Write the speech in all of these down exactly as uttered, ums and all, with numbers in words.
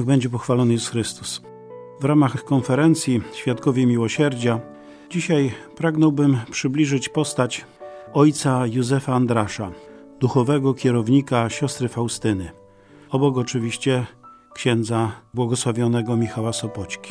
będzie pochwalony Jezus Chrystus. W ramach konferencji Świadkowie Miłosierdzia dzisiaj pragnąłbym przybliżyć postać ojca Józefa Andrasza, duchowego kierownika siostry Faustyny. Obok oczywiście księdza błogosławionego Michała Sopoćki.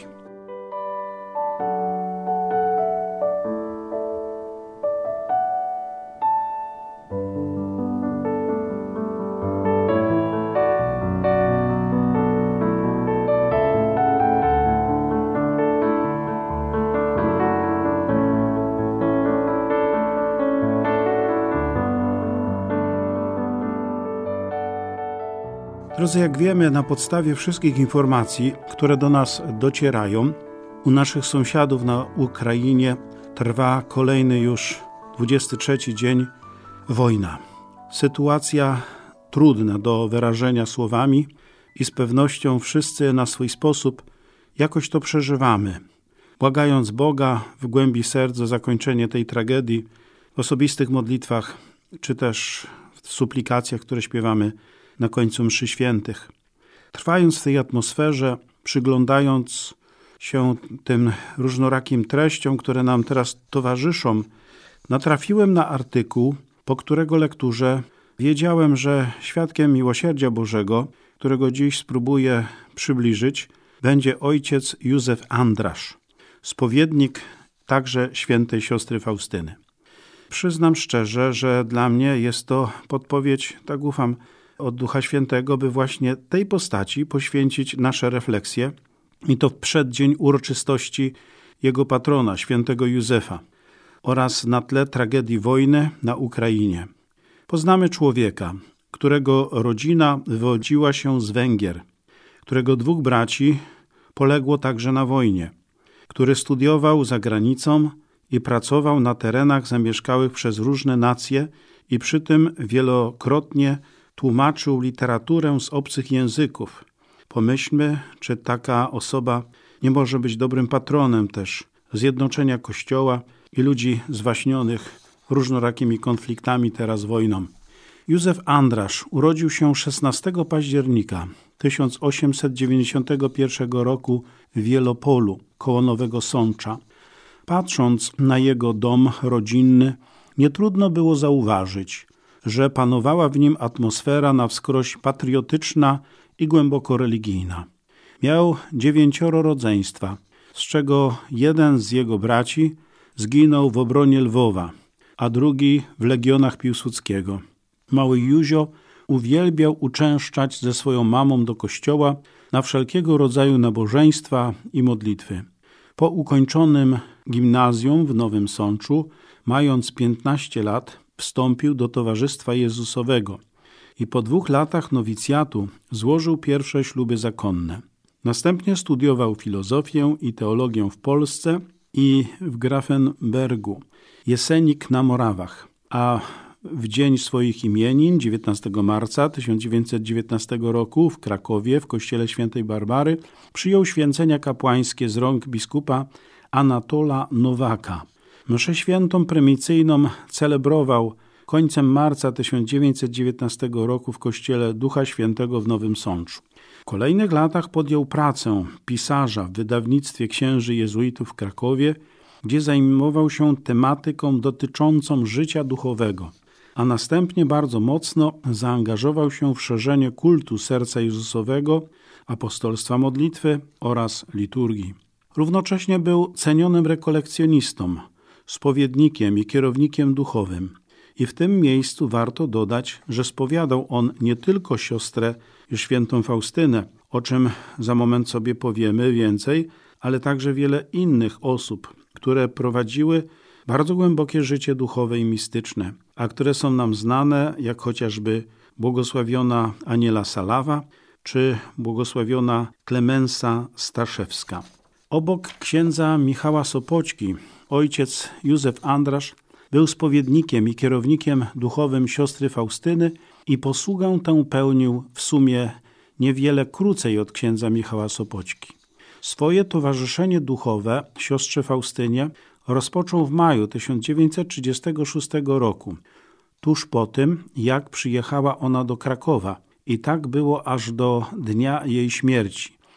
Drodzy, jak wiemy, na podstawie wszystkich informacji, które do nas docierają, u naszych sąsiadów na Ukrainie trwa kolejny już dwudziesty trzeci dzień wojna. Sytuacja trudna do wyrażenia słowami i z pewnością wszyscy na swój sposób jakoś to przeżywamy, błagając Boga w głębi serc o zakończenie tej tragedii w osobistych modlitwach, czy też w suplikacjach, które śpiewamy na końcu mszy świętych. Trwając w tej atmosferze, przyglądając się tym różnorakim treściom, które nam teraz towarzyszą, natrafiłem na artykuł, po którego lekturze wiedziałem, że świadkiem miłosierdzia Bożego, którego dziś spróbuję przybliżyć, będzie ojciec Józef Andrasz, spowiednik także świętej siostry Faustyny. Przyznam szczerze, że dla mnie jest to podpowiedź, tak ufam, od Ducha Świętego, by właśnie tej postaci poświęcić nasze refleksje i to w przeddzień uroczystości jego patrona, świętego Józefa, oraz na tle tragedii wojny na Ukrainie. Poznamy człowieka, którego rodzina wywodziła się z Węgier, którego dwóch braci poległo także na wojnie, który studiował za granicą i pracował na terenach zamieszkałych przez różne nacje i przy tym wielokrotnie tłumaczył literaturę z obcych języków. Pomyślmy, czy taka osoba nie może być dobrym patronem też zjednoczenia Kościoła i ludzi zwaśnionych różnorakimi konfliktami, teraz wojną. Józef Andrasz urodził się szesnastego października tysiąc osiemset dziewięćdziesiątego pierwszego roku w Wielopolu, koło Nowego Sącza. Patrząc na jego dom rodzinny, nie trudno było zauważyć, że panowała w nim atmosfera na wskroś patriotyczna i głęboko religijna. Miał dziewięcioro rodzeństwa, z czego jeden z jego braci zginął w obronie Lwowa, a drugi w legionach Piłsudskiego. Mały Józio uwielbiał uczęszczać ze swoją mamą do kościoła na wszelkiego rodzaju nabożeństwa i modlitwy. Po ukończonym gimnazjum w Nowym Sączu, mając piętnaście lat, wstąpił do Towarzystwa Jezusowego i po dwóch latach nowicjatu złożył pierwsze śluby zakonne. Następnie studiował filozofię i teologię w Polsce i w Grafenbergu, Jesenik na Morawach, a w dzień swoich imienin, dziewiętnastego marca tysiąc dziewięćset dziewiętnastego roku w Krakowie w kościele świętej Barbary przyjął święcenia kapłańskie z rąk biskupa Anatola Nowaka. Mszę świętą prymicyjną celebrował końcem marca tysiąc dziewięćset dziewiętnastego roku w kościele Ducha Świętego w Nowym Sączu. W kolejnych latach podjął pracę pisarza w wydawnictwie księży jezuitów w Krakowie, gdzie zajmował się tematyką dotyczącą życia duchowego, a następnie bardzo mocno zaangażował się w szerzenie kultu serca Jezusowego, apostolstwa modlitwy oraz liturgii. Równocześnie był cenionym rekolekcjonistą, spowiednikiem i kierownikiem duchowym. I w tym miejscu warto dodać, że spowiadał on nie tylko siostrę świętą Faustynę, o czym za moment sobie powiemy więcej, ale także wiele innych osób, które prowadziły bardzo głębokie życie duchowe i mistyczne, a które są nam znane, jak chociażby błogosławiona Aniela Salawa czy błogosławiona Klemensa Staszewska. Obok księdza Michała Sopoćki ojciec Józef Andrasz był spowiednikiem i kierownikiem duchowym siostry Faustyny i posługę tę pełnił w sumie niewiele krócej od księdza Michała Sopoćki. Swoje towarzyszenie duchowe siostrze Faustynie rozpoczął w maju tysiąc dziewięćset trzydziestego szóstego roku, tuż po tym, jak przyjechała ona do Krakowa i tak było aż do dnia jej śmierci.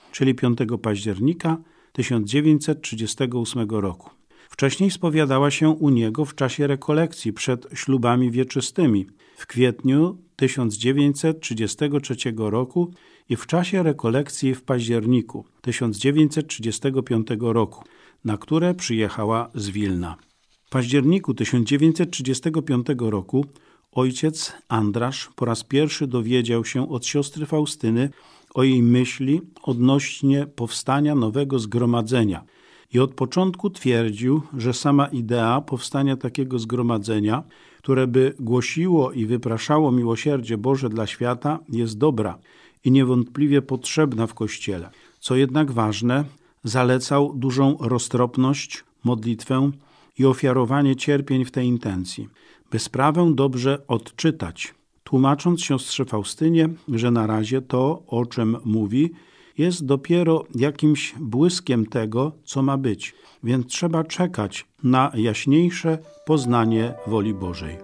czyli piątego października tysiąc dziewięćset trzydziestego ósmego roku. Wcześniej spowiadała się u niego w czasie rekolekcji przed ślubami wieczystymi w kwietniu tysiąc dziewięćset trzydziestego trzeciego roku i w czasie rekolekcji w październiku tysiąc dziewięćset trzydziestego piątego roku, na które przyjechała z Wilna. W październiku tysiąc dziewięćset trzydziestego piątego roku ojciec Andrasz po raz pierwszy dowiedział się od siostry Faustyny o jej myśli odnośnie powstania nowego zgromadzenia i od początku twierdził, że sama idea powstania takiego zgromadzenia, które by głosiło i wypraszało miłosierdzie Boże dla świata, jest dobra i niewątpliwie potrzebna w Kościele. Co jednak ważne, zalecał dużą roztropność, modlitwę i ofiarowanie cierpień w tej intencji, by sprawę dobrze odczytać, tłumacząc siostrze Faustynie, że na razie to, o czym mówi, jest dopiero jakimś błyskiem tego, co ma być, więc trzeba czekać na jaśniejsze poznanie woli Bożej.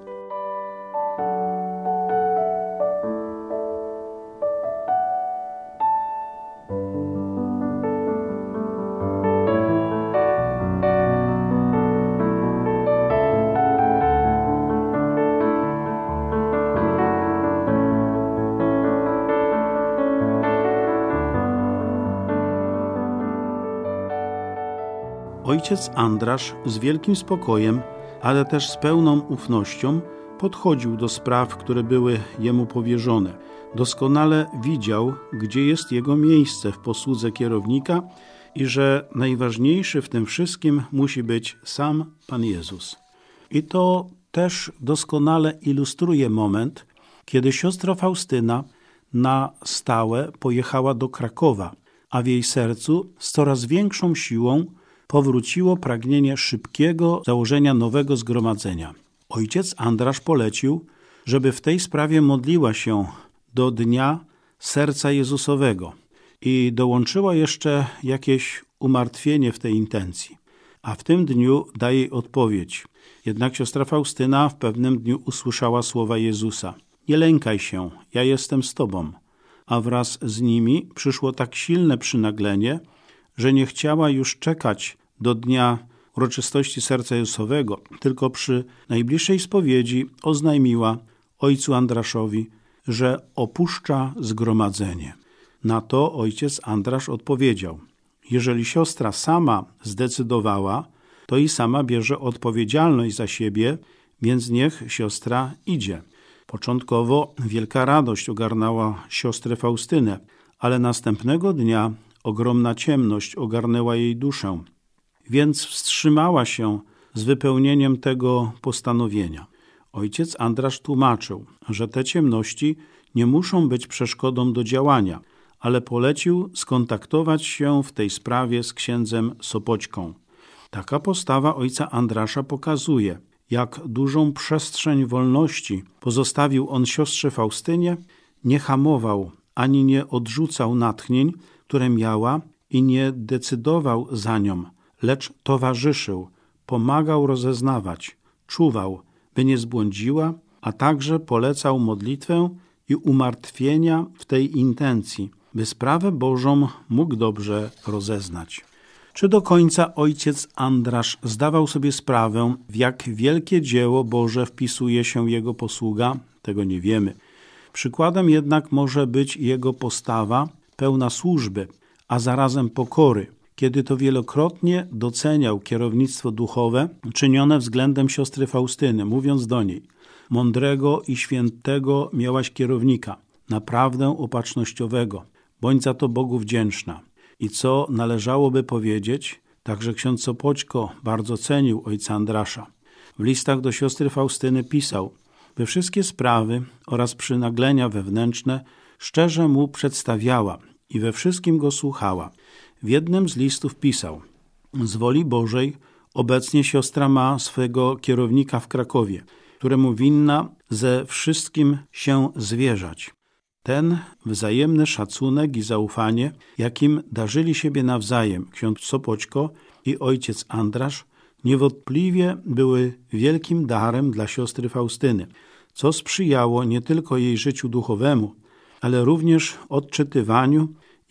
Ojciec Andrasz z wielkim spokojem, ale też z pełną ufnością podchodził do spraw, które były jemu powierzone. Doskonale widział, gdzie jest jego miejsce w posłudze kierownika i że najważniejszy w tym wszystkim musi być sam Pan Jezus. I to też doskonale ilustruje moment, kiedy siostra Faustyna na stałe pojechała do Krakowa, a w jej sercu z coraz większą siłą powróciło pragnienie szybkiego założenia nowego zgromadzenia. Ojciec Andrasz polecił, żeby w tej sprawie modliła się do Dnia Serca Jezusowego i dołączyła jeszcze jakieś umartwienie w tej intencji. A w tym dniu daje jej odpowiedź. Jednak siostra Faustyna w pewnym dniu usłyszała słowa Jezusa. Nie lękaj się, ja jestem z tobą. A wraz z nimi przyszło tak silne przynaglenie, że nie chciała już czekać do dnia uroczystości Serca Jezusowego, tylko przy najbliższej spowiedzi oznajmiła ojcu Andraszowi, że opuszcza zgromadzenie. Na to ojciec Andrasz odpowiedział: jeżeli siostra sama zdecydowała, to i sama bierze odpowiedzialność za siebie, więc niech siostra idzie. Początkowo wielka radość ogarnęła siostrę Faustynę, ale następnego dnia ogromna ciemność ogarnęła jej duszę, więc wstrzymała się z wypełnieniem tego postanowienia. Ojciec Andrasz tłumaczył, że te ciemności nie muszą być przeszkodą do działania, ale polecił skontaktować się w tej sprawie z księdzem Sopoćką. Taka postawa ojca Andrasza pokazuje, jak dużą przestrzeń wolności pozostawił on siostrze Faustynie, nie hamował ani nie odrzucał natchnień, które miała i nie decydował za nią, lecz towarzyszył, pomagał rozeznawać, czuwał, by nie zbłądziła, a także polecał modlitwę i umartwienia w tej intencji, by sprawę Bożą mógł dobrze rozeznać. Czy do końca ojciec Andrasz zdawał sobie sprawę, w jak wielkie dzieło Boże wpisuje się jego posługa? Tego nie wiemy. Przykładem jednak może być jego postawa pełna służby, a zarazem pokory, kiedy to wielokrotnie doceniał kierownictwo duchowe czynione względem siostry Faustyny, mówiąc do niej: mądrego i świętego miałaś kierownika, naprawdę opatrznościowego, bądź za to Bogu wdzięczna. I co należałoby powiedzieć, także ksiądz Sopoćko bardzo cenił ojca Andrasza. W listach do siostry Faustyny pisał, by wszystkie sprawy oraz przynaglenia wewnętrzne szczerze mu przedstawiała i we wszystkim go słuchała. W jednym z listów pisał: z woli Bożej obecnie siostra ma swego kierownika w Krakowie, któremu winna ze wszystkim się zwierzać. Ten wzajemny szacunek i zaufanie, jakim darzyli siebie nawzajem ksiądz Sopoćko i ojciec Andrasz, niewątpliwie były wielkim darem dla siostry Faustyny, co sprzyjało nie tylko jej życiu duchowemu, ale również odczytywaniu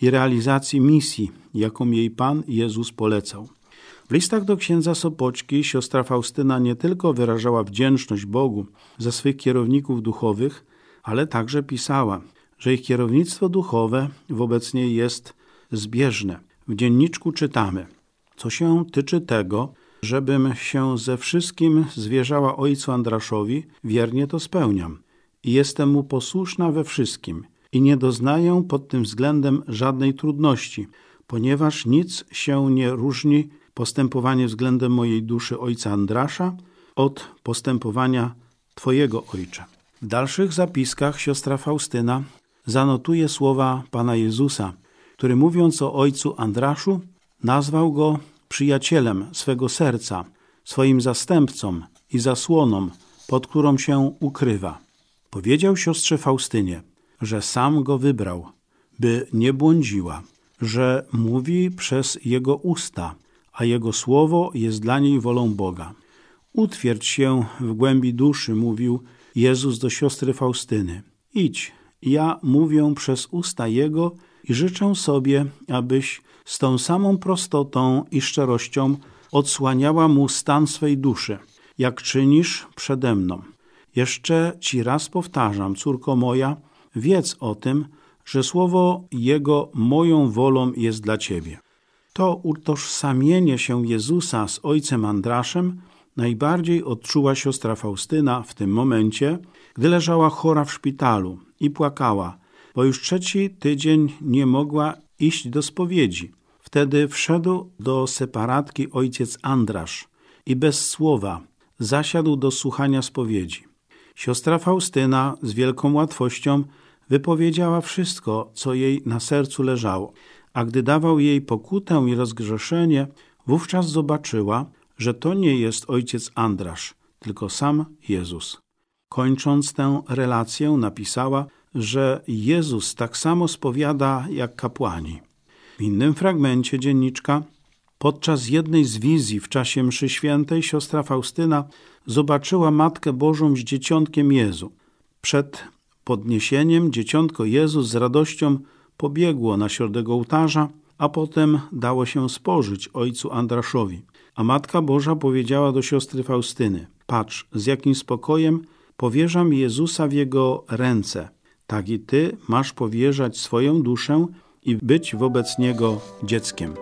i realizacji misji, jaką jej Pan Jezus polecał. W listach do księdza Sopoćki siostra Faustyna nie tylko wyrażała wdzięczność Bogu za swych kierowników duchowych, ale także pisała, że ich kierownictwo duchowe wobec niej jest zbieżne. W dzienniczku czytamy: co się tyczy tego, żebym się ze wszystkim zwierzała ojcu Andraszowi, wiernie to spełniam i jestem mu posłuszna we wszystkim i nie doznaję pod tym względem żadnej trudności, ponieważ nic się nie różni postępowanie względem mojej duszy ojca Andrasza od postępowania Twojego, Ojcze. W dalszych zapiskach siostra Faustyna zanotuje słowa Pana Jezusa, który mówiąc o ojcu Andraszu, nazwał go przyjacielem swego serca, swoim zastępcą i zasłoną, pod którą się ukrywa. Powiedział siostrze Faustynie, że sam go wybrał, by nie błądziła, że mówi przez jego usta, a jego słowo jest dla niej wolą Boga. Utwierdź się w głębi duszy, mówił Jezus do siostry Faustyny. Idź, ja mówię przez usta Jego i życzę sobie, abyś z tą samą prostotą i szczerością odsłaniała mu stan swej duszy, jak czynisz przede mną. Jeszcze ci raz powtarzam, córko moja, wiedz o tym, że słowo Jego moją wolą jest dla ciebie. To utożsamienie się Jezusa z ojcem Andraszem najbardziej odczuła siostra Faustyna w tym momencie, gdy leżała chora w szpitalu i płakała, bo już trzeci tydzień nie mogła iść do spowiedzi. Wtedy wszedł do separatki ojciec Andrasz i bez słowa zasiadł do słuchania spowiedzi. Siostra Faustyna z wielką łatwością wypowiedziała wszystko, co jej na sercu leżało, a gdy dawał jej pokutę i rozgrzeszenie, wówczas zobaczyła, że to nie jest ojciec Andrasz, tylko sam Jezus. Kończąc tę relację, napisała, że Jezus tak samo spowiada jak kapłani. W innym fragmencie dzienniczka, podczas jednej z wizji w czasie mszy świętej, siostra Faustyna zobaczyła Matkę Bożą z dzieciątkiem Jezu. Przed podniesieniem dzieciątko Jezus z radością pobiegło na środek ołtarza, a potem dało się spożyć ojcu Andraszowi. A Matka Boża powiedziała do siostry Faustyny: patrz, z jakim spokojem powierzam Jezusa w Jego ręce. Tak i ty masz powierzać swoją duszę i być wobec Niego dzieckiem.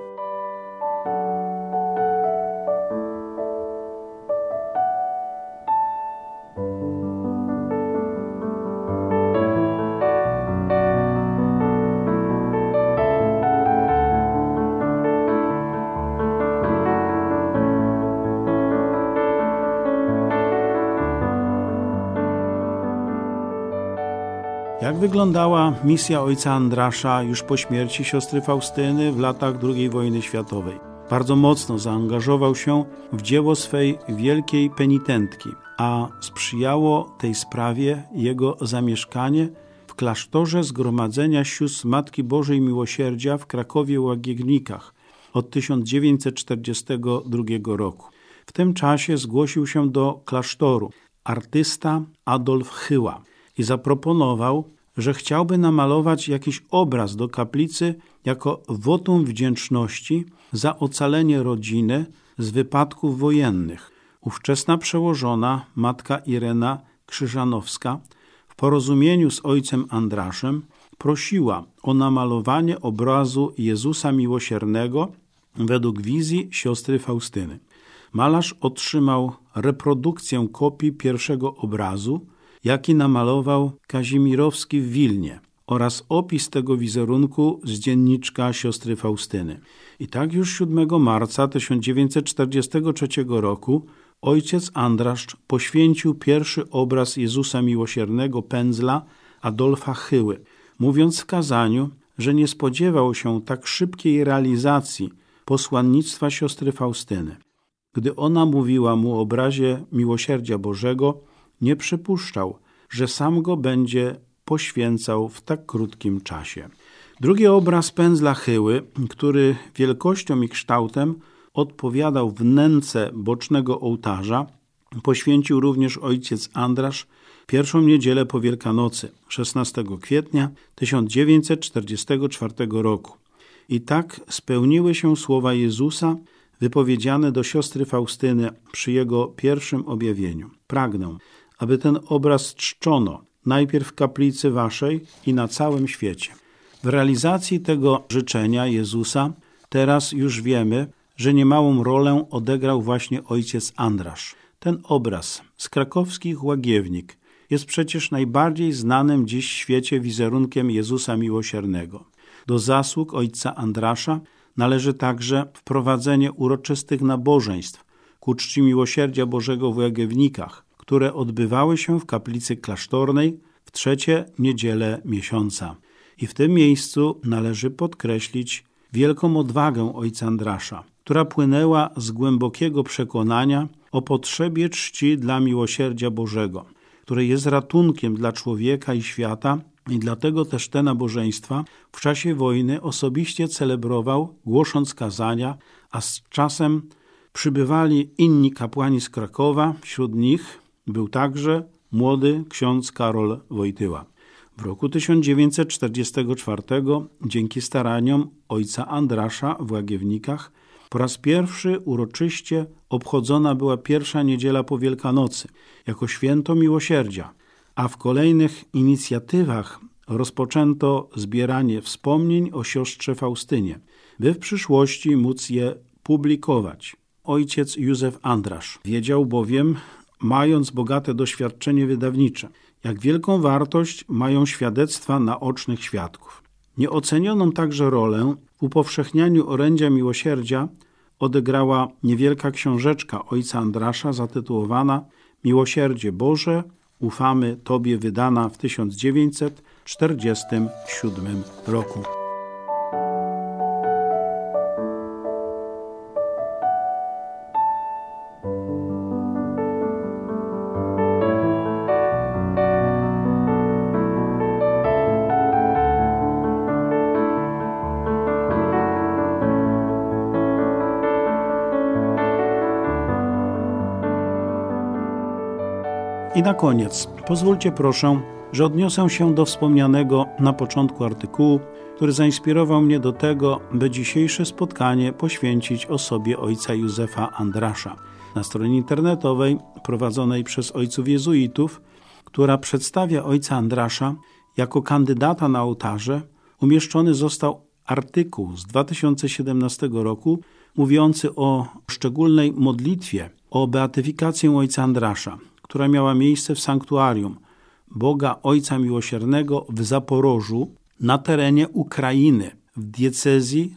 Jak wyglądała misja ojca Andrasza już po śmierci siostry Faustyny w latach drugiej wojny światowej? Bardzo mocno zaangażował się w dzieło swej wielkiej penitentki, a sprzyjało tej sprawie jego zamieszkanie w klasztorze Zgromadzenia Sióstr Matki Bożej Miłosierdzia w Krakowie-Łagiewnikach od tysiąc dziewięćset czterdziestego drugiego roku. W tym czasie zgłosił się do klasztoru artysta Adolf Hyła i zaproponował, że chciałby namalować jakiś obraz do kaplicy jako wotum wdzięczności za ocalenie rodziny z wypadków wojennych. Ówczesna przełożona matka Irena Krzyżanowska w porozumieniu z ojcem Andraszem prosiła o namalowanie obrazu Jezusa Miłosiernego według wizji siostry Faustyny. Malarz otrzymał reprodukcję kopii pierwszego obrazu, jaki namalował Kazimierowski w Wilnie, oraz opis tego wizerunku z dzienniczka siostry Faustyny. I tak już siódmego marca tysiąc dziewięćset czterdziestego trzeciego roku ojciec Andrasz poświęcił pierwszy obraz Jezusa Miłosiernego pędzla Adolfa Hyły, mówiąc w kazaniu, że nie spodziewał się tak szybkiej realizacji posłannictwa siostry Faustyny. Gdy ona mówiła mu o obrazie miłosierdzia Bożego, nie przypuszczał, że sam go będzie poświęcał w tak krótkim czasie. Drugi obraz pędzla Hyły, który wielkością i kształtem odpowiadał wnęce bocznego ołtarza, poświęcił również ojciec Andrasz pierwszą niedzielę po Wielkanocy, szesnastego kwietnia tysiąc dziewięćset czterdziestego czwartego roku. I tak spełniły się słowa Jezusa wypowiedziane do siostry Faustyny przy Jego pierwszym objawieniu. Pragnę, aby ten obraz czczono najpierw w kaplicy waszej i na całym świecie. W realizacji tego życzenia Jezusa teraz już wiemy, że niemałą rolę odegrał właśnie ojciec Andrasz. Ten obraz z krakowskich Łagiewnik jest przecież najbardziej znanym dziś w świecie wizerunkiem Jezusa Miłosiernego. Do zasług ojca Andrasza należy także wprowadzenie uroczystych nabożeństw ku czci Miłosierdzia Bożego w Łagiewnikach, które odbywały się w kaplicy klasztornej w trzecie niedzielę miesiąca. I w tym miejscu należy podkreślić wielką odwagę ojca Andrasza, która płynęła z głębokiego przekonania o potrzebie czci dla miłosierdzia Bożego, które jest ratunkiem dla człowieka i świata, i dlatego też te nabożeństwa w czasie wojny osobiście celebrował, głosząc kazania, a z czasem przybywali inni kapłani z Krakowa, wśród nich był także młody ksiądz Karol Wojtyła. W roku tysiąc dziewięćset czterdziestego czwartego dzięki staraniom ojca Andrasza w Łagiewnikach po raz pierwszy uroczyście obchodzona była pierwsza niedziela po Wielkanocy jako święto miłosierdzia, a w kolejnych inicjatywach rozpoczęto zbieranie wspomnień o siostrze Faustynie, by w przyszłości móc je publikować. Ojciec Józef Andrasz wiedział bowiem, mając bogate doświadczenie wydawnicze, jak wielką wartość mają świadectwa naocznych świadków. Nieocenioną także rolę w upowszechnianiu orędzia miłosierdzia odegrała niewielka książeczka ojca Andrasza zatytułowana Miłosierdzie Boże, ufamy Tobie, wydana w tysiąc dziewięćset czterdziestym siódmym roku. I na koniec pozwólcie proszę, że odniosę się do wspomnianego na początku artykułu, który zainspirował mnie do tego, by dzisiejsze spotkanie poświęcić osobie ojca Józefa Andrasza. Na stronie internetowej prowadzonej przez ojców jezuitów, która przedstawia ojca Andrasza jako kandydata na ołtarze, umieszczony został artykuł z dwa tysiące siedemnastego roku mówiący o szczególnej modlitwie o beatyfikację ojca Andrasza, która miała miejsce w sanktuarium Boga Ojca Miłosiernego w Zaporożu na terenie Ukrainy, w diecezji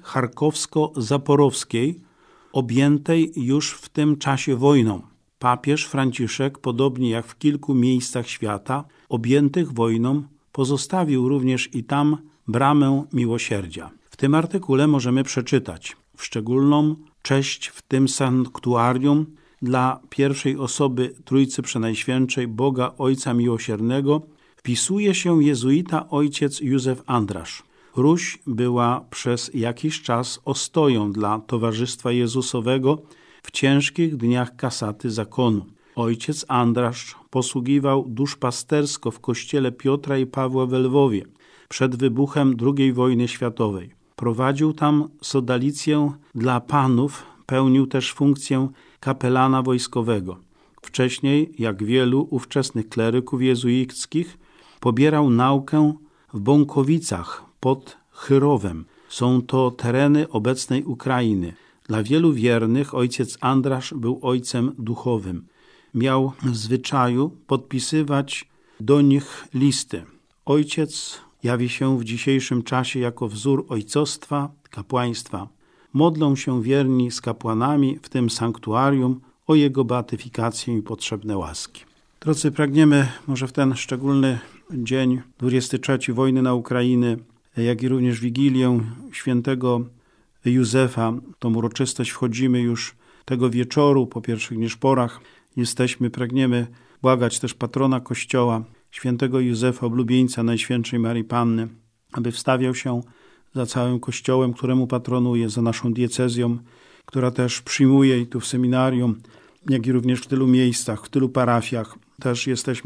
charkowsko-zaporowskiej, objętej już w tym czasie wojną. Papież Franciszek, podobnie jak w kilku miejscach świata objętych wojną, pozostawił również i tam bramę miłosierdzia. W tym artykule możemy przeczytać: w szczególną cześć w tym sanktuarium dla pierwszej osoby Trójcy Przenajświętszej Boga Ojca Miłosiernego wpisuje się jezuita ojciec Józef Andrasz. Ruś była przez jakiś czas ostoją dla Towarzystwa Jezusowego w ciężkich dniach kasaty zakonu. Ojciec Andrasz posługiwał duszpastersko w kościele Piotra i Pawła w Lwowie przed wybuchem drugiej wojny światowej. Prowadził tam sodalicję dla panów, pełnił też funkcję kapelana wojskowego. Wcześniej, jak wielu ówczesnych kleryków jezuickich, pobierał naukę w Bąkowicach pod Chyrowem. Są to tereny obecnej Ukrainy. Dla wielu wiernych ojciec Andrasz był ojcem duchowym. Miał w zwyczaju podpisywać do nich listy. Ojciec jawi się w dzisiejszym czasie jako wzór ojcostwa, kapłaństwa. Modlą się wierni z kapłanami w tym sanktuarium o jego beatyfikację i potrzebne łaski. Drodzy, pragniemy może w ten szczególny dzień, dwudziesty trzeci wojny na Ukrainę, jak i również Wigilię świętego Józefa, tą uroczystość wchodzimy już tego wieczoru, po pierwszych nieszporach. Jesteśmy, pragniemy błagać też patrona Kościoła, świętego Józefa, oblubieńca Najświętszej Maryi Panny, aby wstawiał się za całym Kościołem, któremu patronuje, za naszą diecezją, która też przyjmuje i tu w seminarium, jak i również w tylu miejscach, w tylu parafiach. Też jesteśmy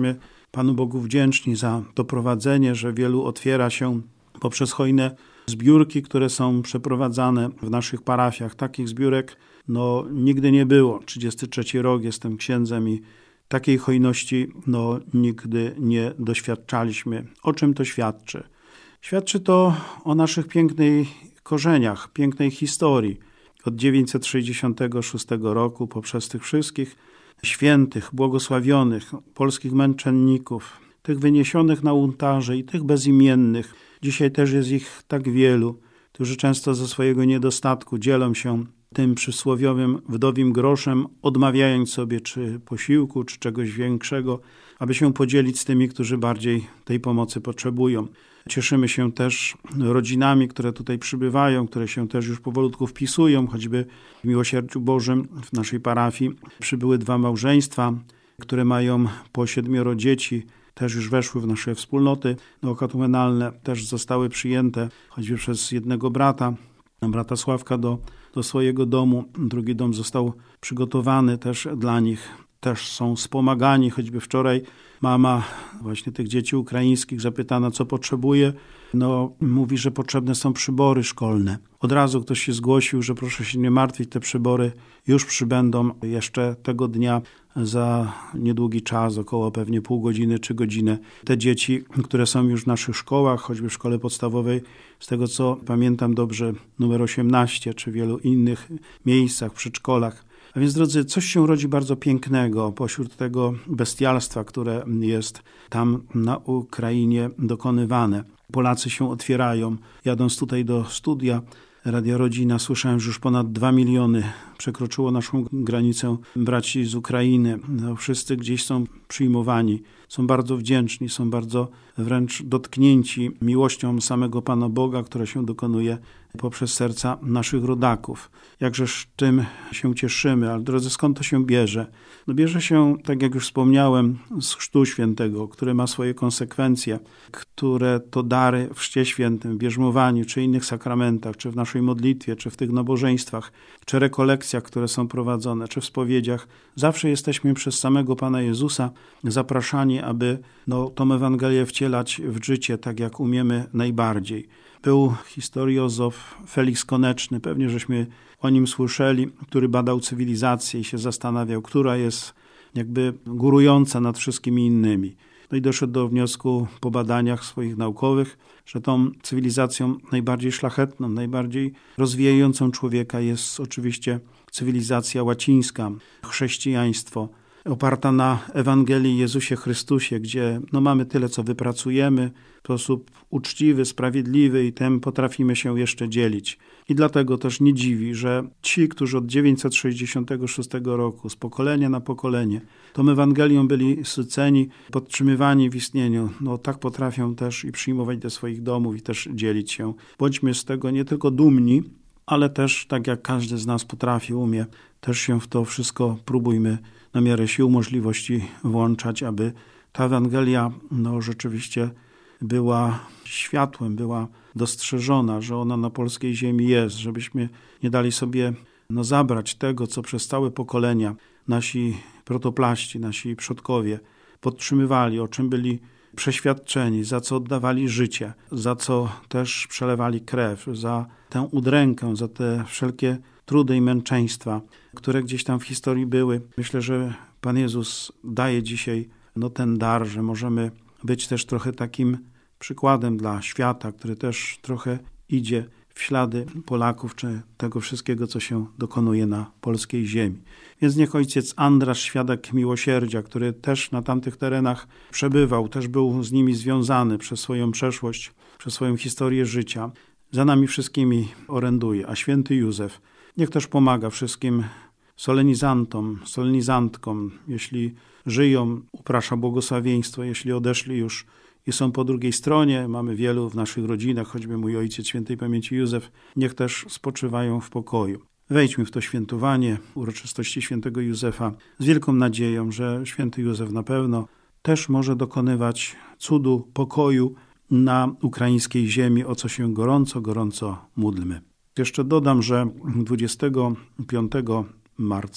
Panu Bogu wdzięczni za to prowadzenie, że wielu otwiera się poprzez hojne zbiórki, które są przeprowadzane w naszych parafiach. Takich zbiórek no, nigdy nie było. trzydziesty trzeci rok jestem księdzem i takiej hojności no, nigdy nie doświadczaliśmy. O czym to świadczy? Świadczy to o naszych pięknych korzeniach, pięknej historii. Od dziewięćset sześćdziesiątego szóstego roku poprzez tych wszystkich świętych, błogosławionych, polskich męczenników, tych wyniesionych na ołtarze i tych bezimiennych. Dzisiaj też jest ich tak wielu, którzy często ze swojego niedostatku dzielą się tym przysłowiowym wdowim groszem, odmawiając sobie czy posiłku, czy czegoś większego, aby się podzielić z tymi, którzy bardziej tej pomocy potrzebują. Cieszymy się też rodzinami, które tutaj przybywają, które się też już powolutku wpisują, choćby w miłosierdziu Bożym w naszej parafii przybyły dwa małżeństwa, które mają po siedmioro dzieci, też już weszły w nasze wspólnoty neokatechumenalne, też zostały przyjęte choćby przez jednego brata, brata Sławka do, do swojego domu. Drugi dom został przygotowany też dla nich. Też są wspomagani, choćby wczoraj mama właśnie tych dzieci ukraińskich zapytana, co potrzebuje, no mówi, że potrzebne są przybory szkolne. Od razu ktoś się zgłosił, że proszę się nie martwić, te przybory już przybędą jeszcze tego dnia za niedługi czas, około pewnie pół godziny czy godzinę. Te dzieci, które są już w naszych szkołach, choćby w szkole podstawowej, z tego co pamiętam dobrze, numer osiemnaście, czy wielu innych miejscach, przedszkolach. A więc, drodzy, coś się rodzi bardzo pięknego pośród tego bestialstwa, które jest tam na Ukrainie dokonywane. Polacy się otwierają. Jadąc tutaj do studia Radia Rodzina, słyszałem, że już ponad dwa miliony przekroczyło naszą granicę braci z Ukrainy. No, wszyscy gdzieś są przyjmowani, są bardzo wdzięczni, są bardzo wręcz dotknięci miłością samego Pana Boga, która się dokonuje poprzez serca naszych rodaków. Jakżeż tym się cieszymy, ale drodzy, skąd to się bierze? No bierze się, tak jak już wspomniałem, z Chrztu Świętego, który ma swoje konsekwencje, które to dary w Chrzcie Świętym, w bierzmowaniu, czy innych sakramentach, czy w naszej modlitwie, czy w tych nabożeństwach, czy rekolekcjach, które są prowadzone, czy w spowiedziach, zawsze jesteśmy przez samego Pana Jezusa zapraszani, aby no, tą Ewangelię wcielać w życie tak, jak umiemy najbardziej. Był historiozof Felix Koneczny, pewnie żeśmy o nim słyszeli, który badał cywilizację i się zastanawiał, która jest jakby górująca nad wszystkimi innymi. No i doszedł do wniosku po badaniach swoich naukowych, że tą cywilizacją najbardziej szlachetną, najbardziej rozwijającą człowieka jest oczywiście cywilizacja łacińska, chrześcijaństwo, oparta na Ewangelii Jezusie Chrystusie, gdzie no, mamy tyle, co wypracujemy w sposób uczciwy, sprawiedliwy i tym potrafimy się jeszcze dzielić. I dlatego też nie dziwi, że ci, którzy od dziewięćset sześćdziesiątego szóstego roku, z pokolenia na pokolenie, tą Ewangelią byli syceni, podtrzymywani w istnieniu, no tak potrafią też i przyjmować do swoich domów i też dzielić się. Bądźmy z tego nie tylko dumni, ale też tak jak każdy z nas potrafi, umie, też się w to wszystko próbujmy na miarę sił, możliwości włączać, aby ta Ewangelia no, rzeczywiście była światłem, była dostrzeżona, że ona na polskiej ziemi jest, żebyśmy nie dali sobie no, zabrać tego, co przez całe pokolenia nasi protoplaści, nasi przodkowie podtrzymywali, o czym byli przeświadczeni, za co oddawali życie, za co też przelewali krew, za tę udrękę, za te wszelkie trudy i męczeństwa, które gdzieś tam w historii były. Myślę, że Pan Jezus daje dzisiaj no, ten dar, że możemy być też trochę takim przykładem dla świata, który też trochę idzie w ślady Polaków, czy tego wszystkiego, co się dokonuje na polskiej ziemi. Więc niech ojciec Andrasz, świadek miłosierdzia, który też na tamtych terenach przebywał, też był z nimi związany przez swoją przeszłość, przez swoją historię życia, za nami wszystkimi oręduje. A święty Józef niech też pomaga wszystkim solenizantom, solenizantkom, jeśli żyją, uprasza błogosławieństwo, jeśli odeszli już i są po drugiej stronie, mamy wielu w naszych rodzinach, choćby mój ojciec świętej pamięci Józef, niech też spoczywają w pokoju. Wejdźmy w to świętowanie uroczystości świętego Józefa z wielką nadzieją, że święty Józef na pewno też może dokonywać cudu pokoju na ukraińskiej ziemi, o co się gorąco, gorąco módlmy. Jeszcze dodam, że dwudziestego piątego marca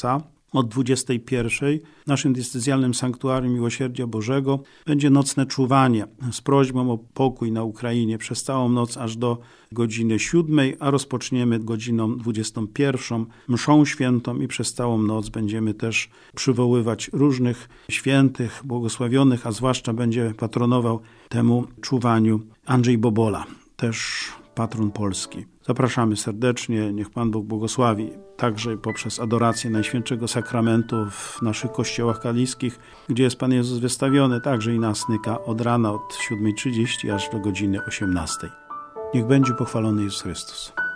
od dwudziestej pierwszej w naszym diecezjalnym sanktuarium Miłosierdzia Bożego będzie nocne czuwanie z prośbą o pokój na Ukrainie przez całą noc aż do godziny siódmej, a rozpoczniemy godziną dwudziestą pierwszą mszą świętą i przez całą noc będziemy też przywoływać różnych świętych, błogosławionych, a zwłaszcza będzie patronował temu czuwaniu Andrzej Bobola, też patron Polski. Zapraszamy serdecznie, niech Pan Bóg błogosławi, także poprzez adorację Najświętszego Sakramentu w naszych kościołach kaliskich, gdzie jest Pan Jezus wystawiony, także i na Asnyka od rana od siódmej trzydzieści aż do godziny osiemnastej. Niech będzie pochwalony Jezus Chrystus.